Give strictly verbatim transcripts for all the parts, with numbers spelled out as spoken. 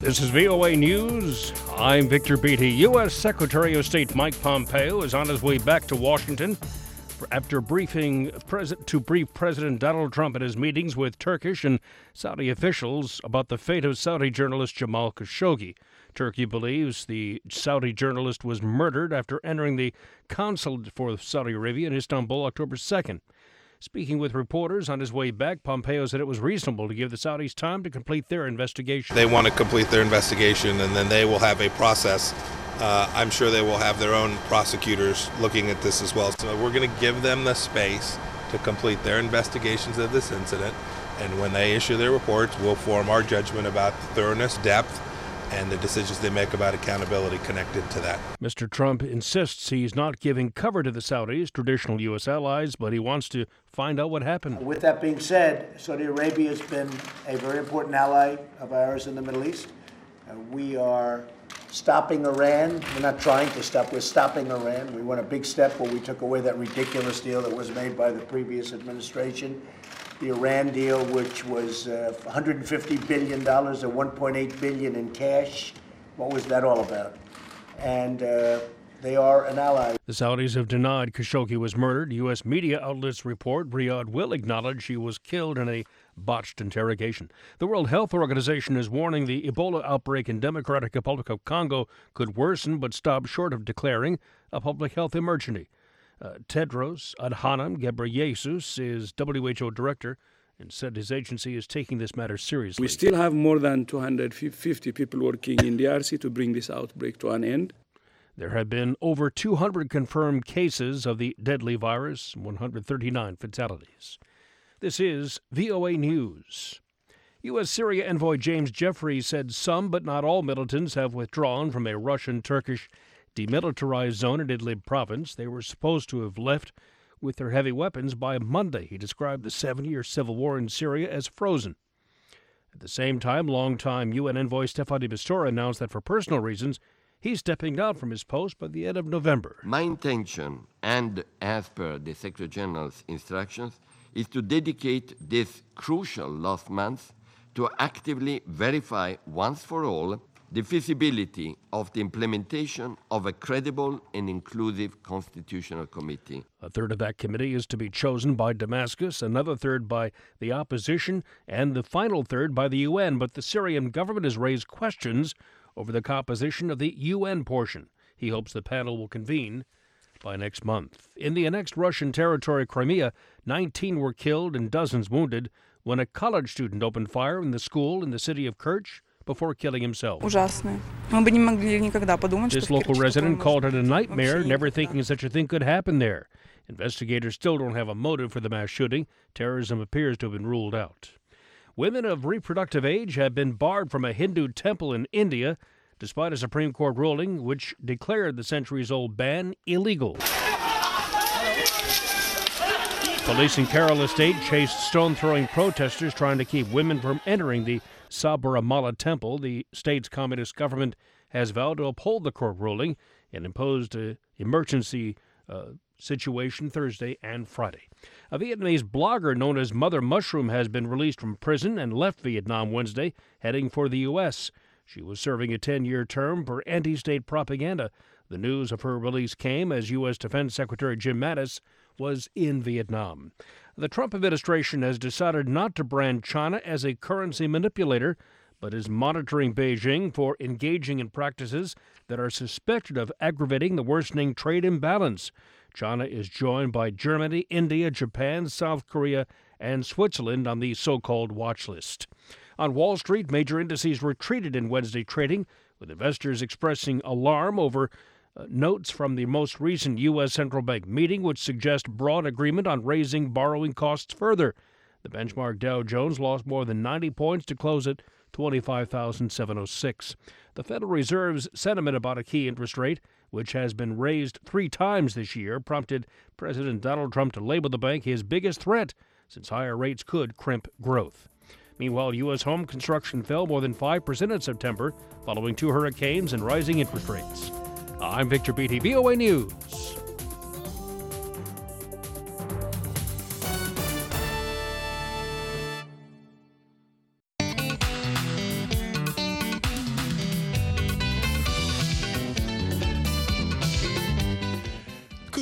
This is V O A News. I'm Victor Beatty. U S. Secretary of State Mike Pompeo is on his way back to Washington after briefing pres- to brief President Donald Trump at his meetings with Turkish and Saudi officials about the fate of Saudi journalist Jamal Khashoggi. Turkey believes the Saudi journalist was murdered after entering the consulate for Saudi Arabia in Istanbul October second. Speaking with reporters on his way back, Pompeo said it was reasonable to give the Saudis time to complete their investigation. They want to complete their investigation, and then they will have a process. Uh, I'm sure they will have their own prosecutors looking at this as well. So we're going to give them the space to complete their investigations of this incident, and when they issue their reports, we'll form our judgment about the thoroughness, depth, and the decisions they make about accountability connected to that. Mister Trump insists he's not giving cover to the Saudis, traditional U S allies, but he wants to find out what happened. With that being said, Saudi Arabia has been a very important ally of ours in the Middle East. Uh, we are stopping Iran. We're not trying to stop, we're stopping Iran. We went a big step where we took away that ridiculous deal that was made by the previous administration. The Iran deal, which was uh, one hundred fifty billion dollars and one point eight billion dollars in cash. What was that all about? And uh, they are an ally. The Saudis have denied Khashoggi was murdered. U S media outlets report Riyadh will acknowledge she was killed in a botched interrogation. The World Health Organization is warning the Ebola outbreak in Democratic Republic of Congo could worsen but stop short of declaring a public health emergency. Uh, Tedros Adhanom Ghebreyesus is W H O director and said his agency is taking this matter seriously. We still have more than two hundred fifty people working in D R C to bring this outbreak to an end. There have been over two hundred confirmed cases of the deadly virus, one hundred thirty-nine fatalities. This is V O A News. U S. Syria envoy James Jeffrey said some but not all militants have withdrawn from a Russian-Turkish demilitarized zone in Idlib province. They were supposed to have left with their heavy weapons by Monday. He described the seven-year civil war in Syria as frozen. At the same time, longtime U N envoy Staffan de Mistura announced that for personal reasons, he's stepping down from his post by the end of November. My intention, and as per the Secretary General's instructions, is to dedicate this crucial last month to actively verify once for all the feasibility of the implementation of a credible and inclusive constitutional committee. A third of that committee is to be chosen by Damascus, another third by the opposition, and the final third by the U N. But the Syrian government has raised questions over the composition of the U N portion. He hopes the panel will convene by next month. In the annexed Russian territory, Crimea, nineteen were killed and dozens wounded when a college student opened fire in the school in the city of Kerch before killing himself. This local resident called it a nightmare, never thinking such a thing could happen there. Investigators still don't have a motive for the mass shooting. Terrorism appears to have been ruled out. Women of reproductive age have been barred from a Hindu temple in India, despite a Supreme Court ruling which declared the centuries-old ban illegal. Police in Kerala State chased stone-throwing protesters trying to keep women from entering the Sabarimala temple. The state's communist government has vowed to uphold the court ruling and imposed an emergency uh, situation Thursday and Friday. A Vietnamese blogger known as Mother Mushroom has been released from prison and left Vietnam Wednesday, heading for the U S She was serving a ten-year term for anti-state propaganda. The news of her release came as U S. Defense Secretary Jim Mattis was in Vietnam. The Trump administration has decided not to brand China as a currency manipulator, but is monitoring Beijing for engaging in practices that are suspected of aggravating the worsening trade imbalance. China is joined by Germany, India, Japan, South Korea, and Switzerland on the so-called watch list. On Wall Street, major indices retreated in Wednesday trading, with investors expressing alarm over uh, notes from the most recent U S central bank meeting, which suggest broad agreement on raising borrowing costs further. The benchmark Dow Jones lost more than ninety points to close at twenty-five thousand seven hundred six. The Federal Reserve's sentiment about a key interest rate, which has been raised three times this year, prompted President Donald Trump to label the bank his biggest threat, since higher rates could crimp growth. Meanwhile, U S home construction fell more than five percent in September, following two hurricanes and rising interest rates. I'm Victor Beatty, V O A News.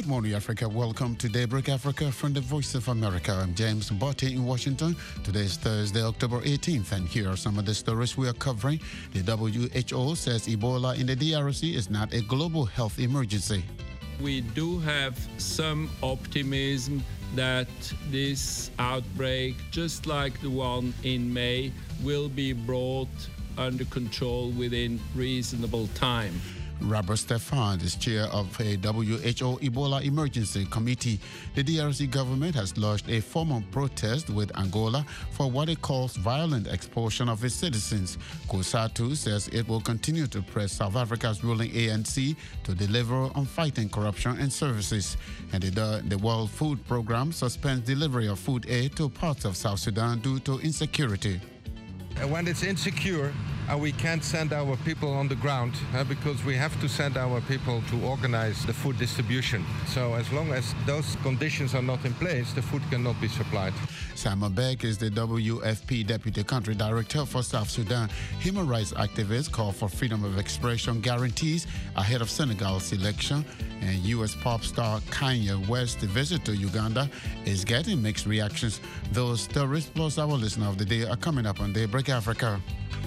morning, Africa. Welcome to Daybreak Africa from the Voice of America. I'm James Botte in Washington. Today is Thursday, October eighteenth, and here are some of the stories we are covering. The W H O says Ebola in the D R C is not a global health emergency. We do have some optimism that this outbreak, just like the one in May, will be brought under control within reasonable time. Robert Stephan is chair of a W H O Ebola Emergency Committee. The D R C government has lodged a formal protest with Angola for what it calls violent expulsion of its citizens. COSATU says it will continue to press South Africa's ruling A N C to deliver on fighting corruption and services. And the, the World Food Programme suspends delivery of food aid to parts of South Sudan due to insecurity. When it's insecure, uh, we can't send our people on the ground uh, because we have to send our people to organize the food distribution. So as long as those conditions are not in place, the food cannot be supplied. Simon Beck is the W F P Deputy Country Director for South Sudan. Human rights activists call for freedom of expression guarantees ahead of Senegal's election. And U S pop star Kanye West's visit to Uganda is getting mixed reactions. Those stories plus our listener of the day are coming up on Daybreak Africa.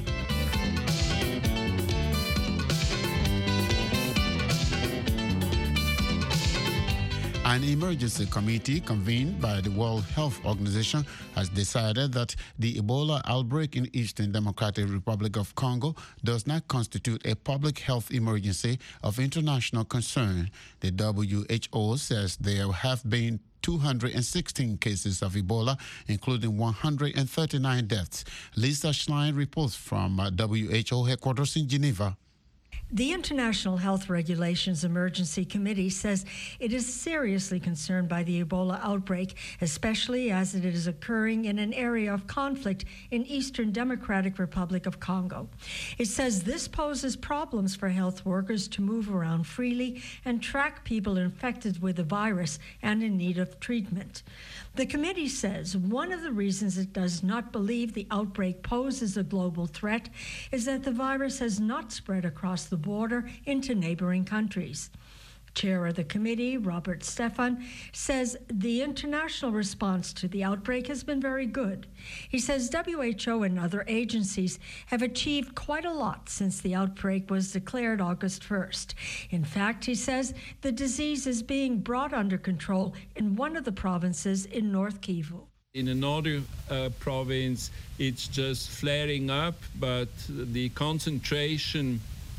An emergency committee convened by the World Health Organization has decided that the Ebola outbreak in Eastern Democratic Republic of Congo does not constitute a public health emergency of international concern. The W H O says there have been two hundred sixteen cases of Ebola, including one hundred thirty-nine deaths. Lisa Schlein reports from W H O headquarters in Geneva. The International Health Regulations Emergency Committee says it is seriously concerned by the Ebola outbreak, especially as it is occurring in an area of conflict in Eastern Democratic Republic of Congo. It says this poses problems for health workers to move around freely and track people infected with the virus and in need of treatment. The committee says one of the reasons it does not believe the outbreak poses a global threat is that the virus has not spread across the border into neighboring countries. Chair of the committee, Robert Stephan, says the international response to the outbreak has been very good. He says W H O and other agencies have achieved quite a lot since the outbreak was declared August first. In fact, he says the disease is being brought under control in one of the provinces in North Kivu. In another uh, province, it's just flaring up, but the concentration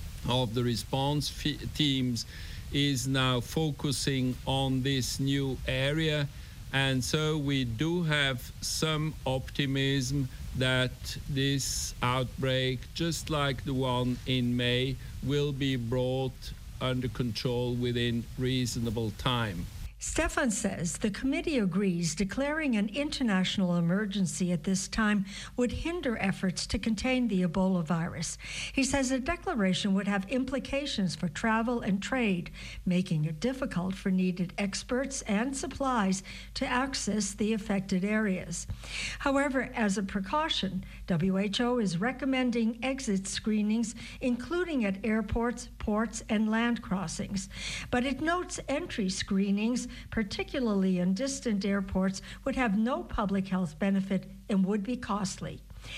of the response f- teams is now focusing on this new area. And so we do have some optimism that this outbreak, just like the one in May, will be brought under control within reasonable time. Stephan says the committee agrees declaring an international emergency at this time would hinder efforts to contain the Ebola virus. He says a declaration would have implications for travel and trade, making it difficult for needed experts and supplies to access the affected areas. However, as a precaution, W H O is recommending exit screenings, including at airports, ports, and land crossings. But it notes entry screenings, particularly in distant airports, would have no public health benefit and would be costly.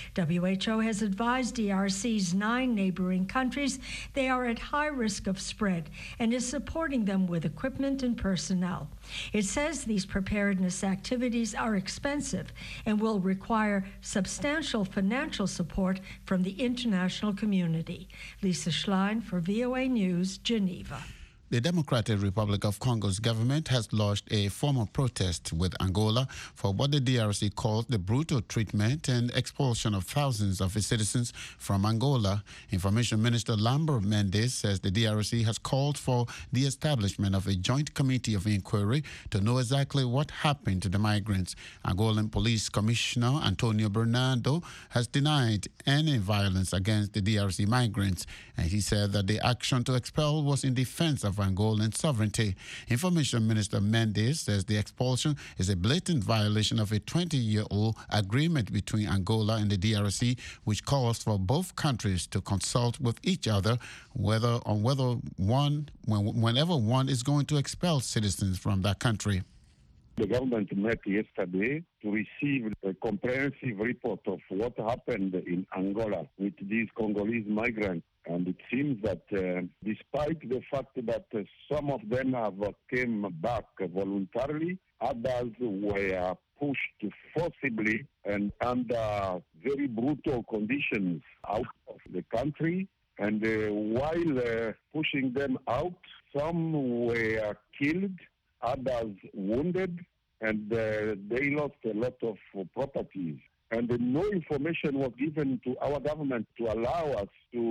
W H O has advised D R C's nine neighboring countries they are at high risk of spread and is supporting them with equipment and personnel. It says these preparedness activities are expensive and will require substantial financial support from the international community. Lisa Schlein for V O A News, Geneva. The Democratic Republic of Congo's government has lodged a formal protest with Angola for what the D R C calls the brutal treatment and expulsion of thousands of its citizens from Angola. Information Minister Lambert Mendes says the D R C has called for the establishment of a joint committee of inquiry to know exactly what happened to the migrants. Angolan Police Commissioner Antonio Bernardo has denied any violence against the D R C migrants, and he said that the action to expel was in defense of of Angolan sovereignty. Information Minister Mendes says the expulsion is a blatant violation of a twenty-year-old agreement between Angola and the D R C, which calls for both countries to consult with each other whether on whether one when, whenever one is going to expel citizens from that country. The government met yesterday to receive a comprehensive report of what happened in Angola with these Congolese migrants. And it seems that uh, despite the fact that uh, some of them have uh, came back voluntarily, others were pushed forcibly and under very brutal conditions out of the country. And uh, while uh, pushing them out, some were killed, others wounded, and uh, they lost a lot of uh, properties. And uh, no information was given to our government to allow us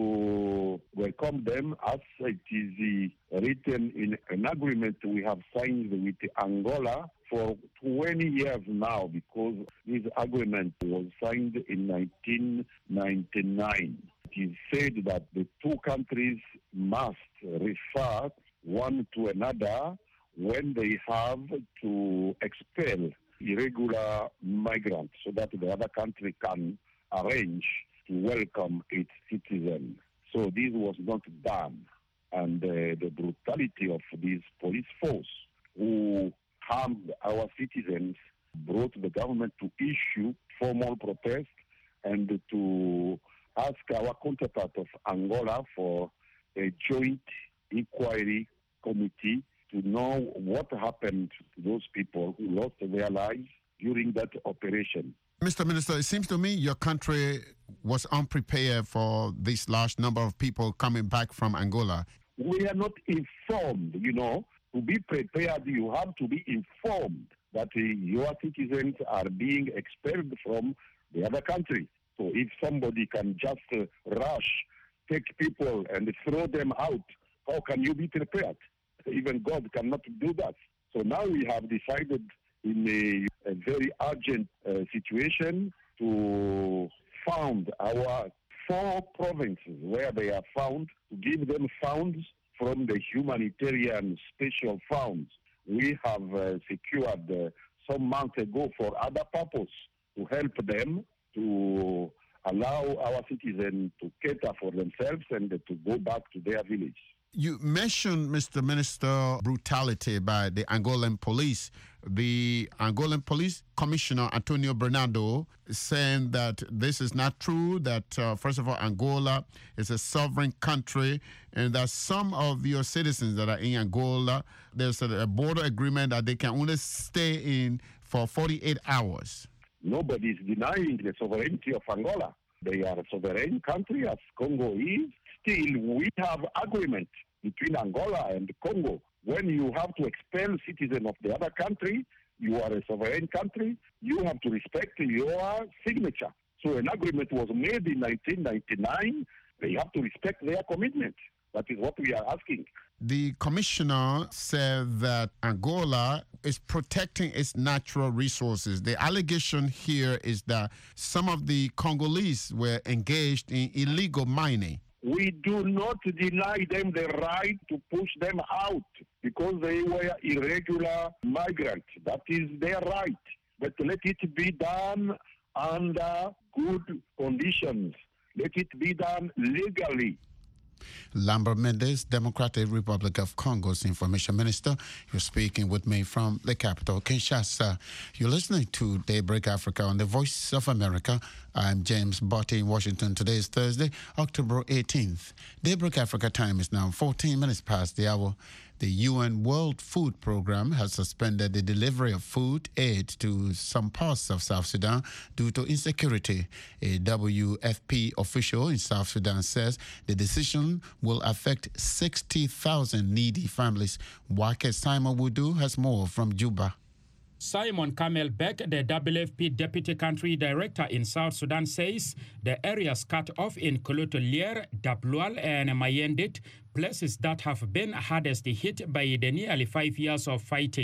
to welcome them, as it is uh, written in an agreement we have signed with Angola for twenty years now, because this agreement was signed in nineteen ninety-nine. It is said that the two countries must refer one to another when they have to expel irregular migrants so that the other country can arrange to welcome its citizens. So this was not done. And uh, the brutality of this police force who harmed our citizens brought the government to issue formal protest and to ask our counterpart of Angola for a joint inquiry committee to know what happened to those people who lost their lives during that operation. Mister Minister, it seems to me your country was unprepared for this large number of people coming back from Angola. We are not informed, you know. To be prepared, you have to be informed that uh, your citizens are being expelled from the other country. So if somebody can just uh, rush, take people and throw them out, how can you be prepared? Even God cannot do that. So now we have decided in a, a very urgent uh, situation to found our four provinces where they are found, to give them funds from the humanitarian special funds we have uh, secured uh, some months ago for other purpose, to help them, to allow our citizens to cater for themselves and to go back to their village. You mentioned, Mister Minister, brutality by the Angolan police. The Angolan Police Commissioner, Antonio Bernardo, is saying that this is not true, that, uh, first of all, Angola is a sovereign country, and that some of your citizens that are in Angola, there's a, a border agreement that they can only stay in for forty-eight hours. Nobody is denying the sovereignty of Angola. They are a sovereign country, as Congo is. Still, we have agreement between Angola and Congo. When you have to expel citizens of the other country, you are a sovereign country, you have to respect your signature. So an agreement was made in nineteen ninety-nine. They have to respect their commitment. That is what we are asking. The commissioner said that Angola is protecting its natural resources. The allegation here is that some of the Congolese were engaged in illegal mining. We do not deny them the right to push them out because they were irregular migrants. That is their right. But let it be done under good conditions. Let it be done legally. Lambert Mendes, Democratic Republic of Congo's Information Minister. You're speaking with me from the capital, Kinshasa. You're listening to Daybreak Africa on the Voice of America. I'm James Botti in Washington. Today is Thursday, October eighteenth. Daybreak Africa time is now fourteen minutes past the hour. The U N World Food Programme has suspended the delivery of food aid to some parts of South Sudan due to insecurity. A W F P official in South Sudan says the decision will affect sixty thousand needy families. Wake Simon Wudu has more from Juba. Simon Kamel Beck, the W F P Deputy Country Director in South Sudan, says the areas cut off in Kolotolier, Dablual and Mayendit, places that have been hardest hit by the nearly five years of fighting.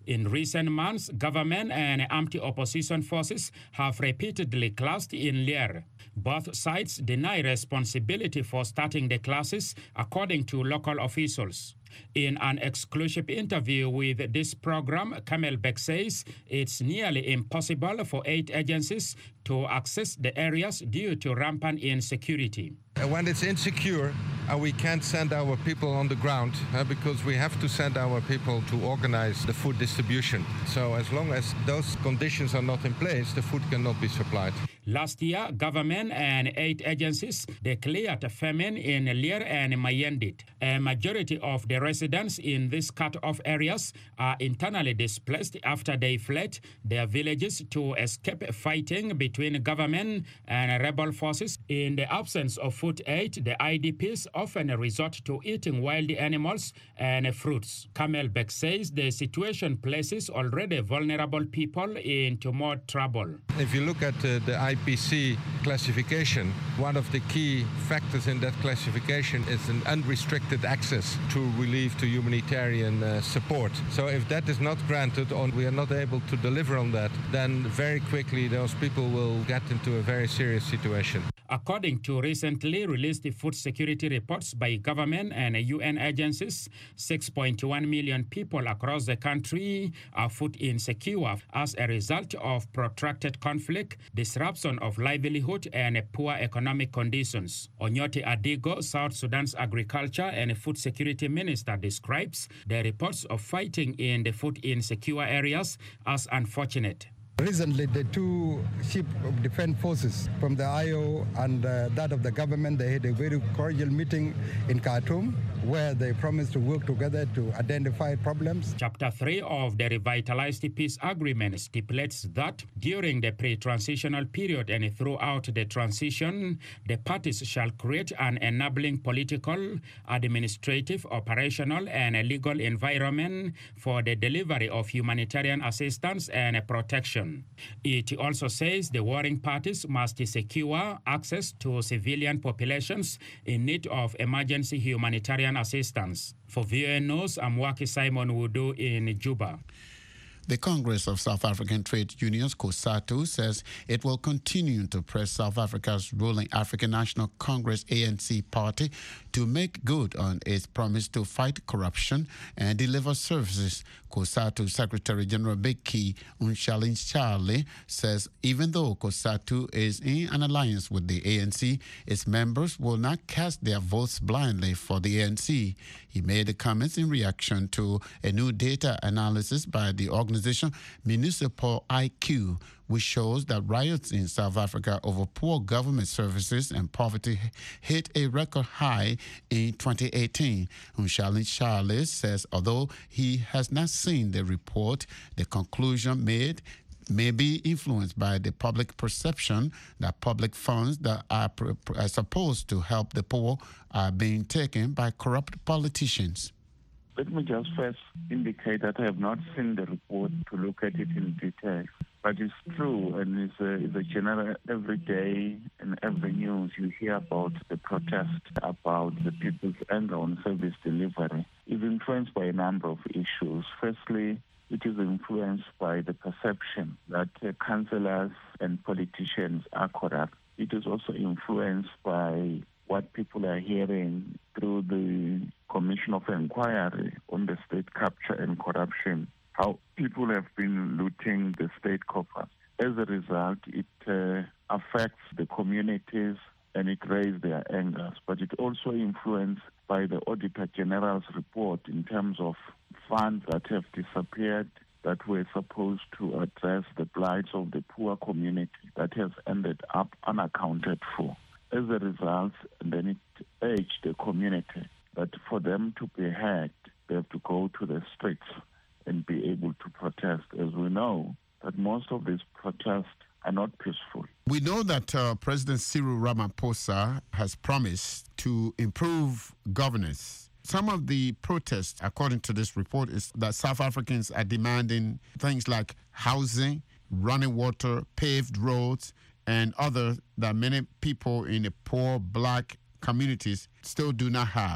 In recent months, government and anti-opposition forces have repeatedly clashed in Lier. Both sides deny responsibility for starting the clashes, according to local officials. In an exclusive interview with this program, Kamel Bek says it's nearly impossible for aid agencies to access the areas due to rampant insecurity. When it's insecure and we can't send our people on the ground uh, because we have to send our people to organize the food distribution. So as long as those conditions are not in place, the food cannot be supplied. Last year, government and aid agencies declared a famine in Lier and Mayendit. A majority of the residents in these cut-off areas are internally displaced after they fled their villages to escape fighting between government and rebel forces. In the absence of food aid, the I D Ps often resort to eating wild animals and fruits. Kamel Bek says the situation places already vulnerable people into more trouble. If you look at uh, the I P C classification, one of the key factors in that classification is an unrestricted access to relief, to humanitarian uh, support. So if that is not granted or we are not able to deliver on that, then very quickly those people will get into a very serious situation. According to recently released food security reports by government and U N agencies, six point one million people across the country are food insecure as a result of protracted conflict, disruption of livelihood, and poor economic conditions. Onyoti Adigo, South Sudan's agriculture and food security minister, describes the reports of fighting in the food insecure areas as unfortunate. Recently, the two chief of defense forces from the I O and uh, that of the government, they had a very cordial meeting in Khartoum where they promised to work together to identify problems. Chapter three of the revitalized peace agreement stipulates that during the pre-transitional period and throughout the transition, the parties shall create an enabling political, administrative, operational, and legal environment for the delivery of humanitarian assistance and protection. It also says the warring parties must secure access to civilian populations in need of emergency humanitarian assistance. For V O A News, I'm Waki Simon Wudu in Juba. The Congress of South African Trade Unions, COSATU, says it will continue to press South Africa's ruling African National Congress A N C party to make good on its promise to fight corruption and deliver services. COSATU Secretary General Bheki Mshali-Nchali says even though COSATU is in an alliance with the A N C, its members will not cast their votes blindly for the A N C. He made the comments in reaction to a new data analysis by the organization Municipal I Q, which shows that riots in South Africa over poor government services and poverty hit a record high in twenty eighteen. Mshali-Nchali says although he has not seen the report, the conclusion made may be influenced by the public perception that public funds that are, are supposed to help the poor are being taken by corrupt politicians. Let me just first indicate that I have not seen the report to look at it in detail. But it's true, and it's a, it's a general, every day in every news you hear about the protest, about the people's anger on service delivery. It's influenced by a number of issues. Firstly, it is influenced by the perception that uh, councillors and politicians are corrupt. It is also influenced by what people are hearing through the Commission of Inquiry on the state capture and corruption, how people have been looting the state coffers. As a result, it uh, affects the communities and it raises their angers. But it also influenced by the Auditor General's report in terms of funds that have disappeared that were supposed to address the plights of the poor community that has ended up unaccounted for. As a result, and then it urged the community that for them to be heard, they have to go to the streets and be able to protest. As we know, that most of these protests are not peaceful. We know that uh, President Cyril Ramaphosa has promised to improve governance. Some of the protests, according to this report, is that South Africans are demanding things like housing, running water, paved roads, and other that many people in the poor black communities still do not have.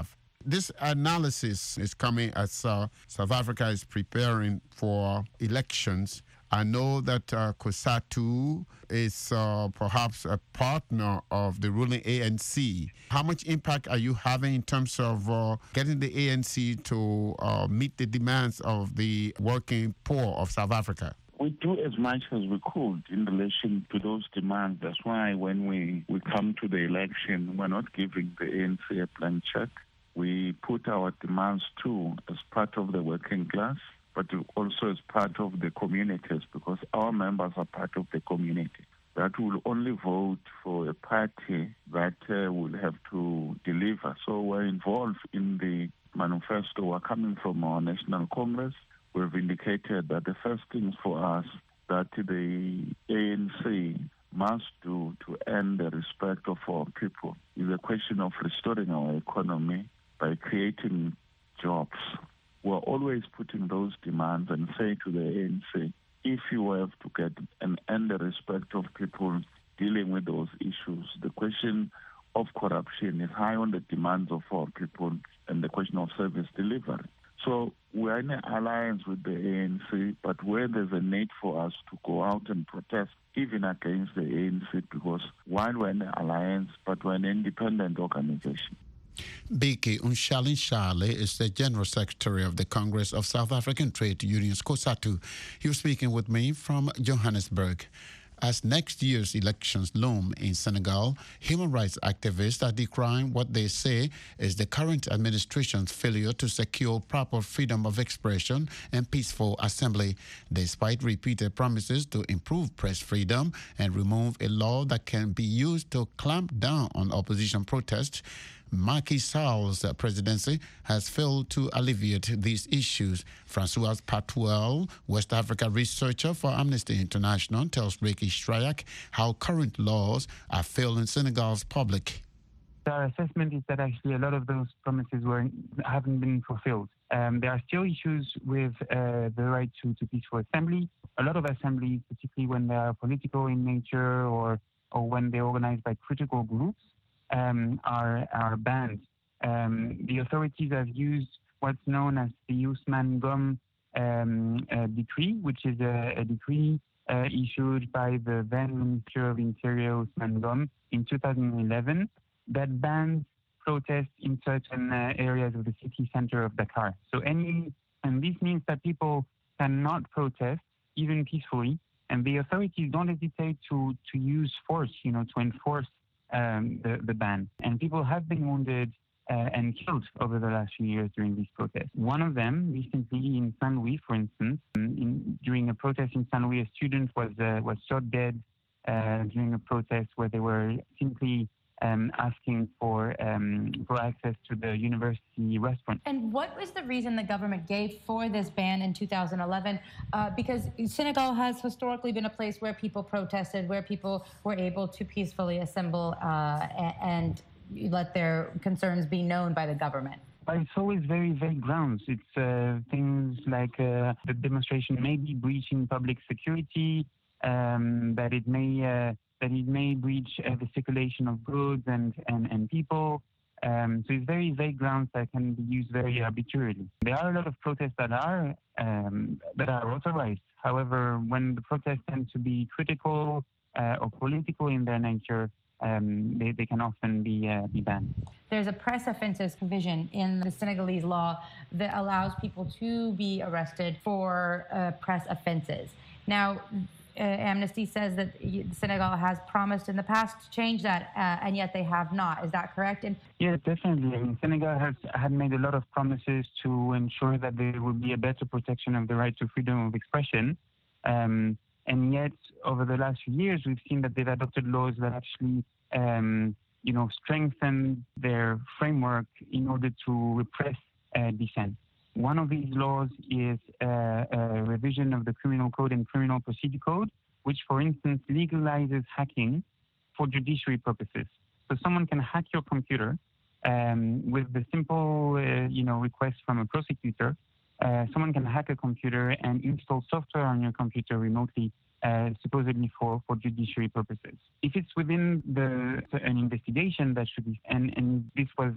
This analysis is coming as uh, South Africa is preparing for elections. I know that uh, COSATU is uh, perhaps a partner of the ruling A N C. How much impact are you having in terms of uh, getting the A N C to uh, meet the demands of the working poor of South Africa? We do as much as we could in relation to those demands. That's why when we, we come to the election, we're not giving the A N C a blank check. We put our demands too as part of the working class, but also as part of the communities, because our members are part of the community. That will only vote for a party that uh, will have to deliver. So we're involved in the manifesto. We're coming from our National Congress. We've indicated that the first thing for us that the A N C must do to earn the respect of our people is a question of restoring our economy by creating jobs. We're always putting those demands and say to the A N C, if you have to get and earn the respect of people dealing with those issues, the question of corruption is high on the demands of our people and the question of service delivery. So we're in an alliance with the A N C, but where there's a need for us to go out and protest, even against the A N C, because while we're in an alliance, but we're an independent organization. Biki Unshalinshale is the General Secretary of the Congress of South African Trade Unions, COSATU. He was speaking with me from Johannesburg. As next year's elections loom in Senegal, human rights activists are decrying what they say is the current administration's failure to secure proper freedom of expression and peaceful assembly, despite repeated promises to improve press freedom and remove a law that can be used to clamp down on opposition protests. Macky Sall's presidency has failed to alleviate these issues. Francois Patuel, West Africa researcher for Amnesty International, tells Ricky Strayak how current laws are failing Senegal's public. Our assessment is that actually a lot of those promises were haven't been fulfilled. Um, there are still issues with uh, the right to, to peaceful assembly. A lot of assemblies, particularly when they are political in nature or, or when they're organized by critical groups, Um, are, are banned. Um, the authorities have used what's known as the Ousmane Gom um, uh, decree, which is a, a decree uh, issued by the then Minister of Interior, Ousmane Gom, in two thousand eleven, that bans protests in certain uh, areas of the city center of Dakar. So any, and this means that people cannot protest, even peacefully, and the authorities don't hesitate to, to use force, you know, to enforce Um, the, the ban. And people have been wounded uh, and killed over the last few years during these protests. One of them, recently in Saint Louis, for instance, in, during a protest in Saint Louis, a student was uh, was shot dead uh, during a protest where they were simply um, asking for um, for access to the university restaurant. And what was the reason the government gave for this ban in two thousand eleven? Uh, because Senegal has historically been a place where people protested, where people were able to peacefully assemble uh, and let their concerns be known by the government. But it's always very vague grounds. It's uh, things like uh, the demonstration may be breaching public security, um, that it may uh, that it may breach uh, the circulation of goods and, and, and people. Um, so it's very vague grounds that can be used very arbitrarily. There are a lot of protests that are um, that are authorized. However, when the protests tend to be critical uh, or political in their nature, um, they, they can often be, uh, be banned. There's a press offences provision in the Senegalese law that allows people to be arrested for uh, press offences. Now, Uh, Amnesty says that Senegal has promised in the past to change that, uh, and yet they have not. Is that correct? And yeah, definitely. I mean, Senegal has had made a lot of promises to ensure that there will be a better protection of the right to freedom of expression. Um, and yet, over the last few years, we've seen that they've adopted laws that actually, um, you know, strengthen their framework in order to repress uh, dissent. One of these laws is uh, a revision of the Criminal Code and Criminal Procedure Code, which, for instance, legalizes hacking for judiciary purposes. So someone can hack your computer um, with the simple, uh, you know, request from a prosecutor. Uh, someone can hack a computer and install software on your computer remotely, uh, supposedly for, for judiciary purposes. If it's within the an investigation, that should be, and, and this was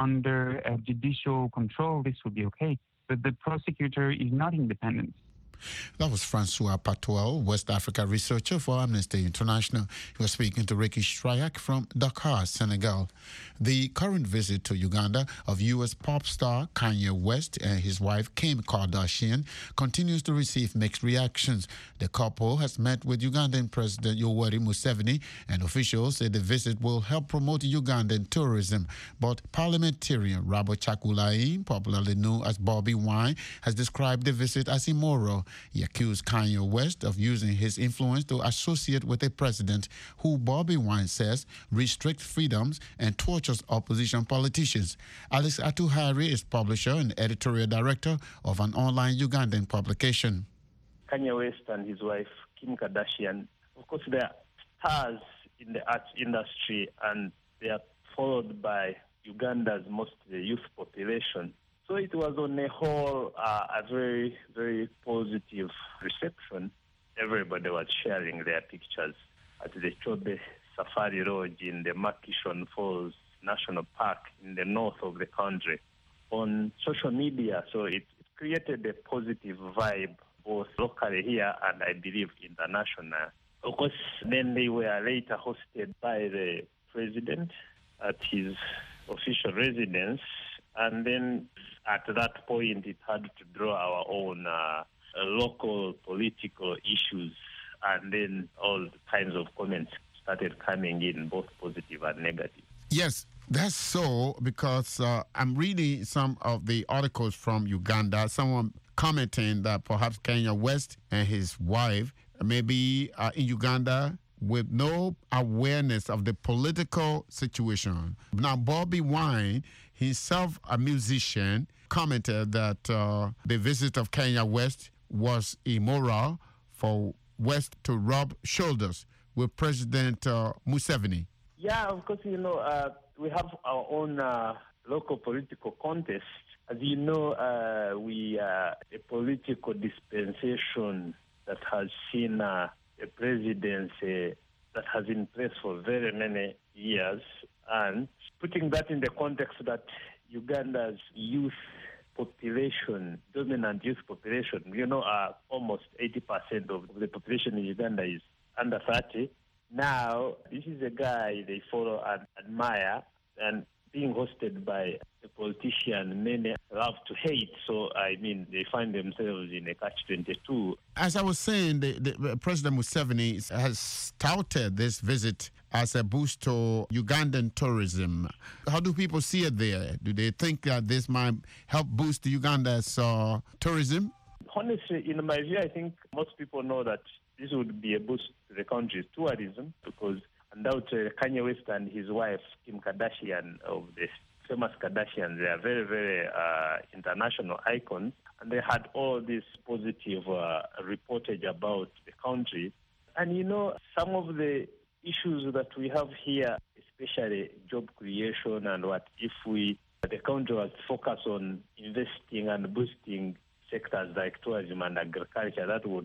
under uh, judicial control, this would be okay. But the prosecutor is not independent. That was Francois Patuel, West Africa researcher for Amnesty International. He was speaking to Ricky Strayak from Dakar, Senegal. The current visit to Uganda of U S pop star Kanye West and his wife Kim Kardashian continues to receive mixed reactions. The couple has met with Ugandan President Yoweri Museveni, and officials say the visit will help promote Ugandan tourism. But parliamentarian Rabo Chakulai, popularly known as Bobby Wine, has described the visit as immoral. He accused Kanye West of using his influence to associate with a president who Bobby Wine says restricts freedoms and tortures opposition politicians. Alex Atuhari is publisher and editorial director of an online Ugandan publication. Kanye West and his wife, Kim Kardashian, of course, they are stars in the arts industry, and they are followed by Uganda's most youth population. So it was on the whole uh, a very, very positive reception. Everybody was sharing their pictures at the Chobe Safari Lodge in the Makishon Falls National Park in the north of the country on social media. So it, it created a positive vibe both locally here and I believe international. Of course, then they were later hosted by the president at his official residence. And then at that point, it had to draw our own uh, local political issues. And then all kinds of comments started coming in, both positive and negative. Yes, that's so, because uh, I'm reading some of the articles from Uganda. Someone commenting that perhaps Kanye West and his wife may be uh, in Uganda with no awareness of the political situation. Now, Bobby Wine, himself a musician, commented that uh, the visit of Kanye West was immoral for West to rub shoulders with President uh, Museveni. Yeah, of course, you know, uh, we have our own uh, local political contest. As you know, uh, we are a political dispensation that has seen uh, a presidency that has been in place for very many years. And putting that in the context that Uganda's youth population, dominant youth population, you know, uh, almost eighty percent of the population in Uganda is under thirty. Now, this is a guy they follow and admire, and being hosted by a politician many love to hate. So, I mean, they find themselves in a catch twenty-two. As I was saying, the, the President Museveni has touted this visit as a boost to Ugandan tourism. How do people see it there? Do they think that this might help boost Uganda's uh, tourism? Honestly, in my view, I think most people know that this would be a boost to the country's tourism, because undoubtedly Kanye West and his wife, Kim Kardashian, of the famous Kardashians, they are very, very uh, international icons, and they had all this positive uh, reportage about the country. And, you know, some of the issues that we have here, especially job creation and what if we, the country was focused on investing and boosting sectors like tourism and agriculture, that would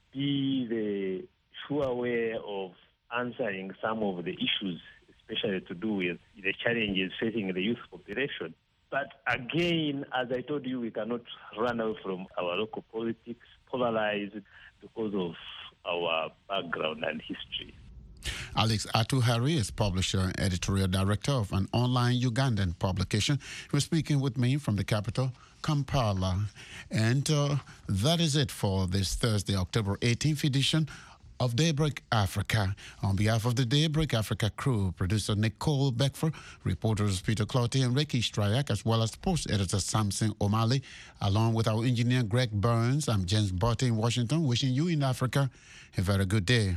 be the sure way of answering some of the issues, especially to do with the challenges facing the youth population. But again, as I told you, we cannot run away from our local politics, polarized because of our background and history. Alex Atuhari is publisher and editorial director of an online Ugandan publication. He was speaking with me from the capital, Kampala. And uh, that is it for this Thursday, October eighteenth edition of Daybreak Africa. On behalf of the Daybreak Africa crew, producer Nicole Beckford, reporters Peter Clottey and Ricky Strayak, as well as sports editor Samson O'Malley, along with our engineer Greg Burns, I'm James Botte in Washington, wishing you in Africa a very good day.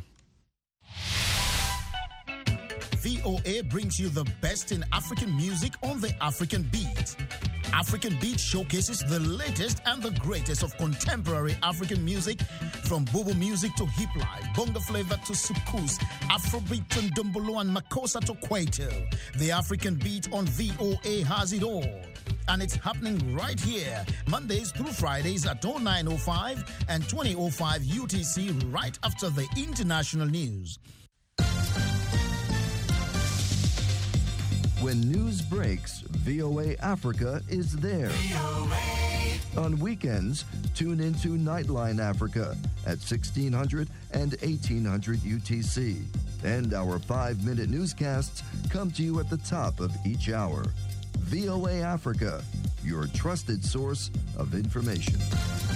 V O A brings you the best in African music on the African Beat. African Beat showcases the latest and the greatest of contemporary African music, from Bobo music to hip life, bongo flavor to soukous, Afrobeat to Ndombolo and Makossa to Kwaito. The African Beat on V O A has it all. And it's happening right here, Mondays through Fridays at oh nine oh five and twenty oh five U T C, right after the international news. When news breaks, V O A Africa is there. On weekends, tune into Nightline Africa at sixteen hundred and eighteen hundred U T C. And our five-minute newscasts come to you at the top of each hour. V O A Africa, your trusted source of information.